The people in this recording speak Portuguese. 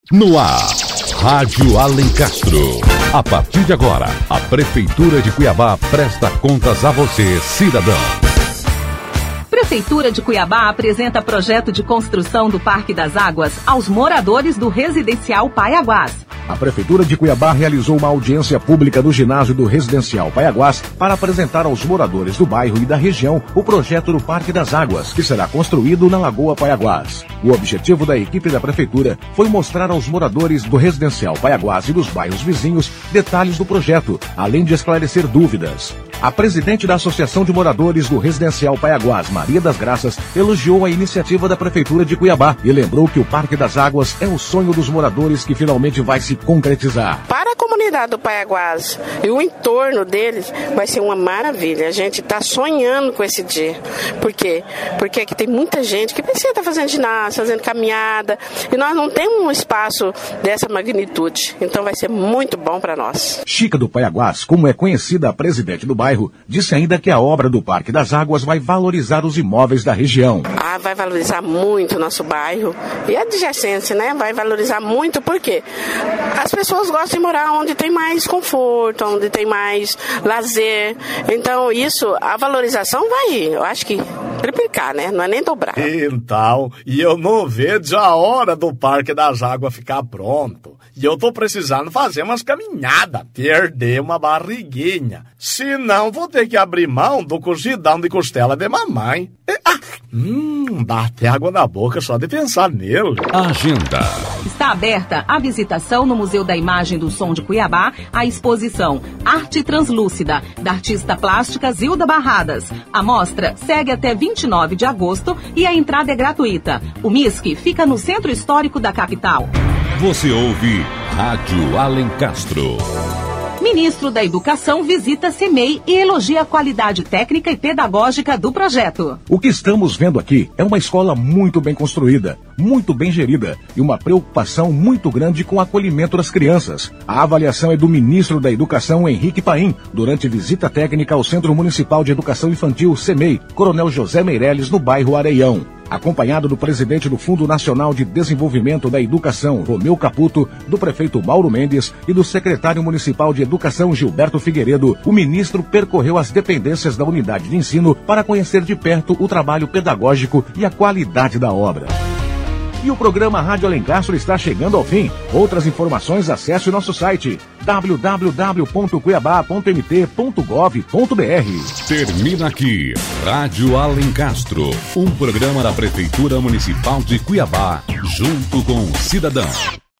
No ar, Rádio Alencastro. A partir de agora, a Prefeitura de Cuiabá presta contas a você, cidadão. Prefeitura de Cuiabá apresenta projeto de construção do Parque das Águas aos moradores do Residencial Paiaguás. A Prefeitura de Cuiabá realizou uma audiência pública no ginásio do Residencial Paiaguás para apresentar aos moradores do bairro e da região o projeto do Parque das Águas, que será construído na Lagoa Paiaguás. O objetivo da equipe da Prefeitura foi mostrar aos moradores do Residencial Paiaguás e dos bairros vizinhos detalhes do projeto, além de esclarecer dúvidas. A presidente da Associação de Moradores do Residencial Paiaguás, Maria das Graças, elogiou a iniciativa da Prefeitura de Cuiabá e lembrou que o Parque das Águas é o sonho dos moradores que finalmente vai se concretizar. Para a comunidade do Paiaguás e o entorno deles vai ser uma maravilha. A gente está sonhando com esse dia. Por quê? Porque aqui tem muita gente que precisa estar fazendo ginásio, fazendo caminhada, e nós não temos um espaço dessa magnitude. Então vai ser muito bom para nós. Chica do Paiaguás, como é conhecida a presidente do bairro, disse ainda que a obra do Parque das Águas vai valorizar os imóveis da região. Vai valorizar muito o nosso bairro e a adjacência, né? Vai valorizar muito, por quê? As pessoas gostam de morar onde tem mais conforto, onde tem mais lazer. Então, isso, a valorização vai, eu acho que triplicar, né? Não é nem dobrar. Então, e eu não vejo a hora do Parque das Águas ficar pronto. E eu tô precisando fazer umas caminhadas, perder uma barriguinha. Senão, vou ter que abrir mão do cozidão de costela de mamãe. Dá até água na boca só de pensar nele. Agenda. Está aberta a visitação no Museu da Imagem do Som de Cuiabá, a exposição Arte Translúcida, da artista plástica Zilda Barradas. A mostra segue até 29 de agosto e a entrada é gratuita. O MISC fica no Centro Histórico da capital. Você ouve Rádio Alencastro. Ministro da Educação visita CEMEI e elogia a qualidade técnica e pedagógica do projeto. O que estamos vendo aqui é uma escola muito bem construída, muito bem gerida e uma preocupação muito grande com o acolhimento das crianças. A avaliação é do ministro da Educação, Henrique Paim, durante visita técnica ao Centro Municipal de Educação Infantil, CEMEI, Coronel José Meirelles, no bairro Areião. Acompanhado do presidente do Fundo Nacional de Desenvolvimento da Educação, Romeu Caputo, do prefeito Mauro Mendes e do secretário municipal de Educação, Gilberto Figueiredo, o ministro percorreu as dependências da unidade de ensino para conhecer de perto o trabalho pedagógico e a qualidade da obra. E o programa Rádio Alencastro está chegando ao fim. Outras informações, acesse o nosso site www.cuiabá.mt.gov.br. Termina aqui Rádio Alencastro, um programa da Prefeitura Municipal de Cuiabá, junto com o cidadão.